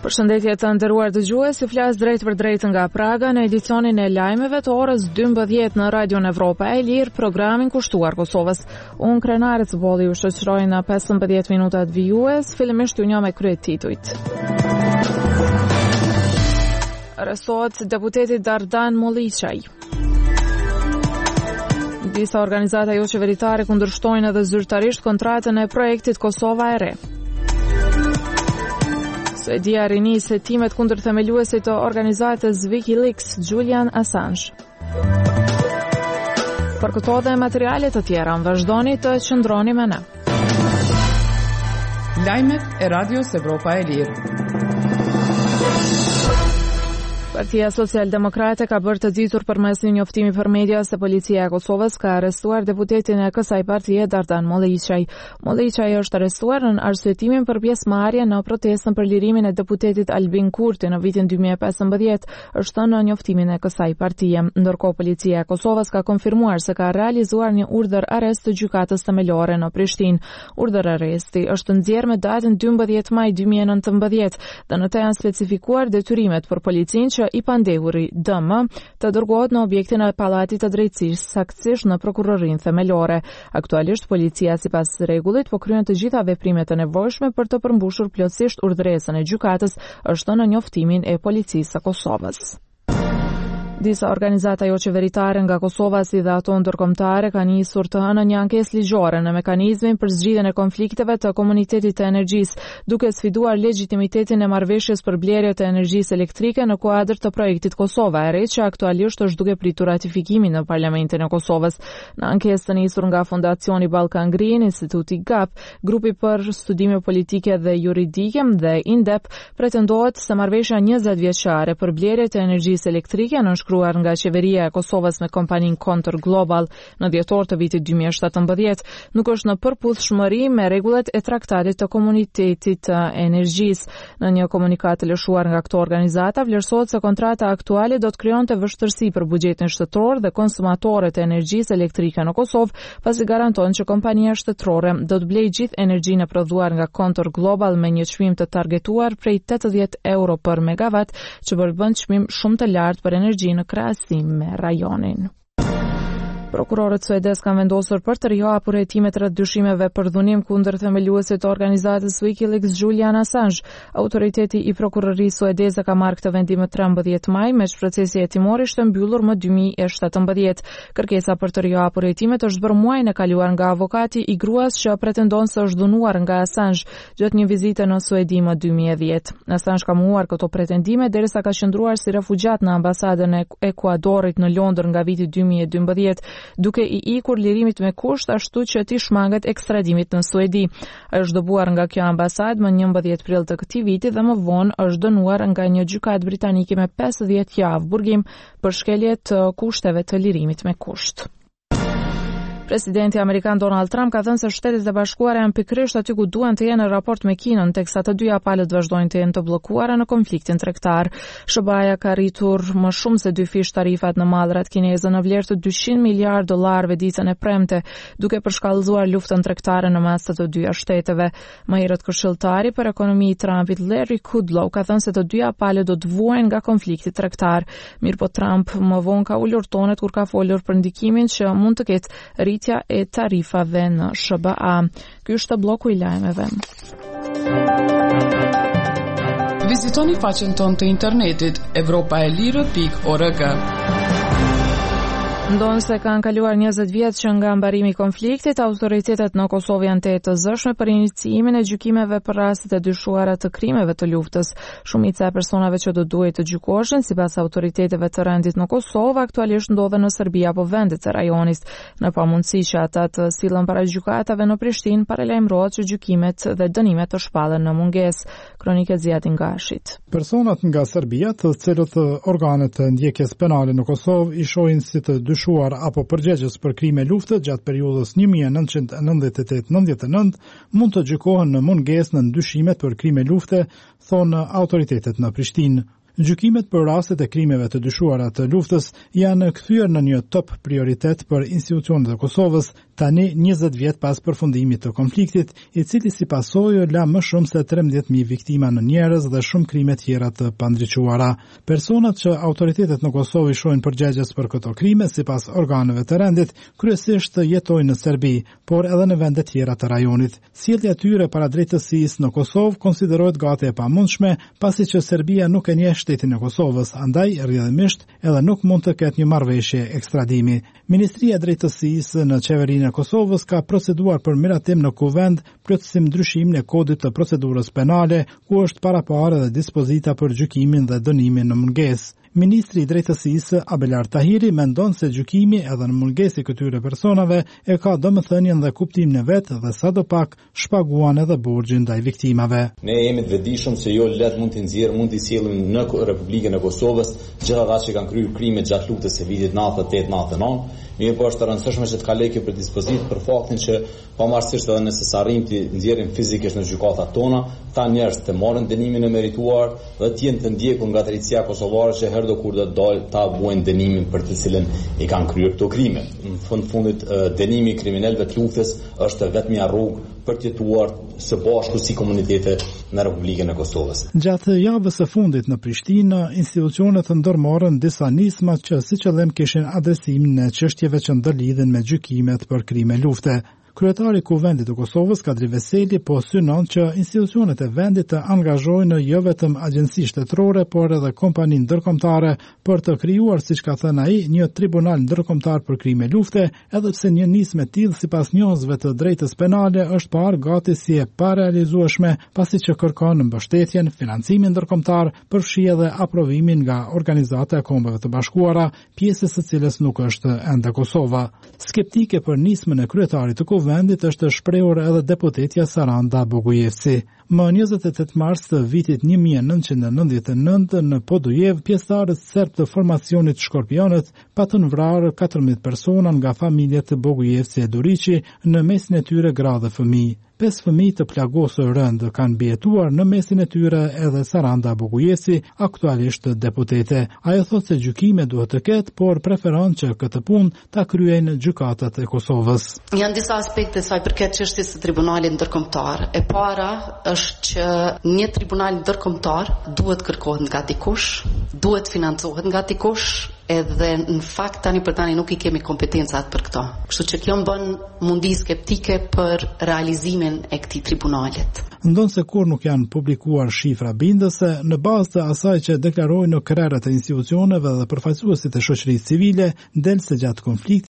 Përshëndetje të nderuar dëgjues, ju flas drejt për drejt nga Praga në edicionin e lajmeve të orës 12 në Radion Evropa e Lirë, programin kushtuar Kosovës. Unë Krenare Cbolli ju shoqëroj në 15 minutat vijues, fillimisht ju njoh me kryet titujt. Arrestohet deputeti Dardan Molliçaj. Disa organizata jo qeveritare kundërshtojnë edhe zyrtarisht kontratën e projektit Kosova e Re. Suedia rinis hetimet kundër themeluesit të organizatës WikiLeaks, Julian Assange. Për këto dhe materiale të tjera, vazhdoni të qëndroni me ne. Lajmet e Radios Evropa e Lirë. Partia Social-Demokrate ka bërë të ditur përmes një njoftimi për media se policia e Kosovës ka arrestuar deputetin e kësaj partie Dardan Molliçaj. Molliçaj është arrestuar në arsyetimin për pjesëmarrje në protestën për lirimin e deputetit Albin Kurti në vitin 2015, është në njoftimin e kësaj partie. Ndërkohë policia e Kosovës ka konfirmuar se ka realizuar një urdhër arrest të gjykatës themelore në Prishtinë. Urdhër arresti është nxjerrë me datën 12 maj 2019 dhe në të janë specifikuar detyrimet për policinë që i pandehuri DM të dërgohet në objektin e Pallatit të Drejtësisë, saktësisht në prokurorinë themelore. Aktualisht policia sipas rregullit po kryen të gjitha veprimet e nevojshme për të përmbushur plotësisht urdhëresën e gjykatës, është në njoftimin e policisë së Kosovës. Disa organizata jo qeveritare nga Kosova si dhe ato ndërkombëtare kanë nisur të hënën një ankesë ligjore në mekanizmin për zgjidhjen e konflikteve të komunitetit të energjisë, duke sfiduar legjitimitetin e marrëveshjes për blerje të energjisë elektrike në kuadër të projektit Kosova e Re, që aktualisht është duke pritur ratifikimin në Parlamentin e Kosovës. Në ankesë të nisur nga Fondacioni Ballkan Green, Instituti GAP, Grupi për Studime Politike dhe Juridike dhe INDEP, pretendohet se marrëveshja 20 vjeçare për blerje të energjisë elektrike në shkruar nga qeveria e Kosovës me kompaninë Kontor Global në dhjetor të vitit 2017, nuk është në përputhshmëri me rregullat e traktatit të komunitetit të energjisë. Në një komunikat të lëshuar nga këto organizata, vlerësohet se kontrata aktuale do të krijonte vështirësi për buxhetin shtetëror dhe konsumatorët e energjisë elektrike në Kosovë, pasi garanton që kompania shtetërore do të blejë gjithë energjinë e prodhuar nga Kontor Global me një çmim të targetuar prej 80 euro për megawatt, që përbën çmim shumë të lartë për energjinë në krahasim me rajonin. Prokurorët suedez kanë vendosur për të rihapur hetimet rreth dyshimeve për dhunim kundër themeluesit të organizatës WikiLeaks, Julian Assange. Autoriteti i prokurorisë suedeze ka marrë këtë vendim më 13 maj, me procesi hetimor ishte mbyllur më 2017. Kërkesa për të rihapur hetimet është bërë muajin e kaluar nga avokati i gruas që pretendon se është dhunuar nga Assange gjatë një vizite në Suedi më 2010. Assange ka mohuar këto pretendime derisa ka qëndruar si refugjat në ambasadën e Ekuadorit në Londër nga viti 2012. Duke i ikur lirimit me kusht ashtu që t'i shmanget ekstradimit në Suedi. Është dëbuar nga kjo ambasadë më 11 prill të këtij viti dhe më vonë është dënuar nga një gjykatë britanike me 50 javë burgim për shkelje të kushteve të lirimit me kusht. Presidenti amerikan Donald Trump ka thënë se Shtetet e Bashkuara janë pikërisht aty ku duan të jenë në raport me Kinën, teksa të dyja palët vazhdojnë të jenë të bllokuara në konfliktin tregtar. SBA ka rritur më shumë se 2 fish tarifat në mallrat kineze në vlerë të $200 miliardë ditën e premte, duke përshkallëzuar luftën tregtare në mes të dyja shteteve. Më herët këshilltari për ekonomi i Trumpit, Larry Kudlow, ka thënë se të dyja palët do të vuajnë nga konflikti tregtar. Mirëpo Trump më vonë ka ulur tonet kur ka folur për ndikimin që mund të ketë rritja e tarifave në SBA. Ky është bloku i lajmeve. Vizitoni faqen tonë të internetit europaelirë.org. Ndonë se kanë kaluar 20 vjetë që nga mbarimi i konfliktit, autoritetet në Kosovë janë të zëshme për iniciimin e gjykimeve për rastet e dyshuara të krimeve të luftës. Shumica e personave që do duhet të gjykohen sipas autoriteteve të rendit në Kosovë aktualisht ndodhen në Serbi apo vendet e rajonit. Në pamundësi që ata të sillen para gjykatave në Prishtinë, paralajmërohet që gjykimet dhe dënimet të shpallen në mungesë. Kronikë Zjatin Gashit. Personat nga Serbia, të cilët organet e ndjekjes penale në Kosovë i shohin si të dyshuar apo përgjegjës për krime lufte gjatë periudhës 1998-99, mund të gjykohen në mungesë në ndyshimet për krime lufte, thonë autoritetet në Prishtinë. Gjykimet për rastet e krimeve të dyshuara të luftës janë kthyer në një top prioritet për institucionet e Kosovës, tani 20 vjet pas përfundimit të konfliktit, i cili si pasojë la më shumë se 13.000 viktima në njerëz dhe shumë krime tjera të pandriquara. Personat që autoritetet në Kosovë shohin përgjegjës për këto krime, sipas organeve të rendit, kryesisht jetojnë në Serbi, por edhe në vende tjera të rajonit. Sjellja e tyre para drejtësisë në Kosovë konsiderohet gati e pamundshme, pasi që Serbia nuk e njeh shtetin e Kosovës, andaj rrjedhimisht edhe nuk mund të ketë një marrëveshje ekstradimi. Ministria e Drejtësisë në qeverinë e Kosovës ka proceduar për miratim në kuvend plotësim ndryshimin e kodit të procedurës penale, ku është paraparë edhe dispozita për gjykimin dhe dënimin në mungesë. Ministri i Drejtësisë Abelar Tahiri mendon se gjykimi edhe në mungesë këtyre personave e ka domethënien dhe kuptimin e vet dhe sadopak shpaguan edhe borxhin ndaj viktimave. Ne jemi të vetëdijshëm se jo let mund t'i sjellim në Republikën e Kosovës gjithë ata që kanë kryer krime gjatë luftës së vitit 98-99. Mirë po është të rëndësishme që të kaloj kjo për dispozit për faktin që pavarësisht edhe nëse arrim të nxjerrim fizikisht në gjykatat tona, ta njerëz të marrin dënimin e merituar dhe të jenë të ndjekur nga drejtësia kosovare që herë do kur do dalë ta buajnë dënimin për të cilën i kanë kryer këto krime. Në fundit dënimi i kriminalëve të luftës është vetëm rrugë për të jetuar së bashku si komunitete në Republikën e Kosovës. Gjatë javës së fundit në Prishtinë, institucionet ndërmorën disa nisma që si qëllim kishin adresimin e çështjeve që ndërlidhen me gjykimet për krime lufte. Kryetari i Kuvendit të Kosovës, Kadri Veseli, po synon që institucionet e vendit të angazhojnë jo vetëm agjenci shtetërore, por edhe kompani ndërkombëtare për të krijuar, siç ka thënë ai, një tribunal ndërkombëtar për krime lufte, edhe pse një nismë e tillë sipas njohësve të drejtës penale është parë gati si e parealizueshme, pasi që kërkon mbështetjen, financimin ndërkombëtar, përfshi edhe aprovimin nga Organizata e Kombeve të Bashkuara, pjesës së cilës nuk është ende Kosova. Skeptike për nismën e kryetarit të Kuvendit është shprehur edhe deputetja Saranda Bogujevci. Më 28 mars të vitit 1999 në Podujev, pjesëtarët serb të formacionit Shkorpionët patën vrarë 14 persona nga familjet të Bogujevci e Duriqi, në mesin e tyre gra dhe fëmijë. 5 fëmijë të plagosur rënd kanë bjetuar, në mesin e tyre edhe Saranda Bogujevci, aktualisht deputete. Ajo thotë se gjykime duhet të ketë, por preferon që këtë punë ta kryejnë gjykatat e Kosovës. Janë disa aspekte sa i përket çështjes së tribunalit ndërkombëtar. E para është që një tribunal ndërkombëtar duhet kërkohet nga dikush, duhet financohet nga dikush, edhe në fakt tani për tani nuk i kemi kompetencat për këto. Kështu që kjo më bën mundi skeptike për realizimin e këtij tribunalit. Ndonë se kur nuk janë publikuar shifra bindëse, në bazë të asaj që deklarojnë në krerët e institucioneve dhe përfaqësuesit e shoqërisë civile, del se gjatë konfliktit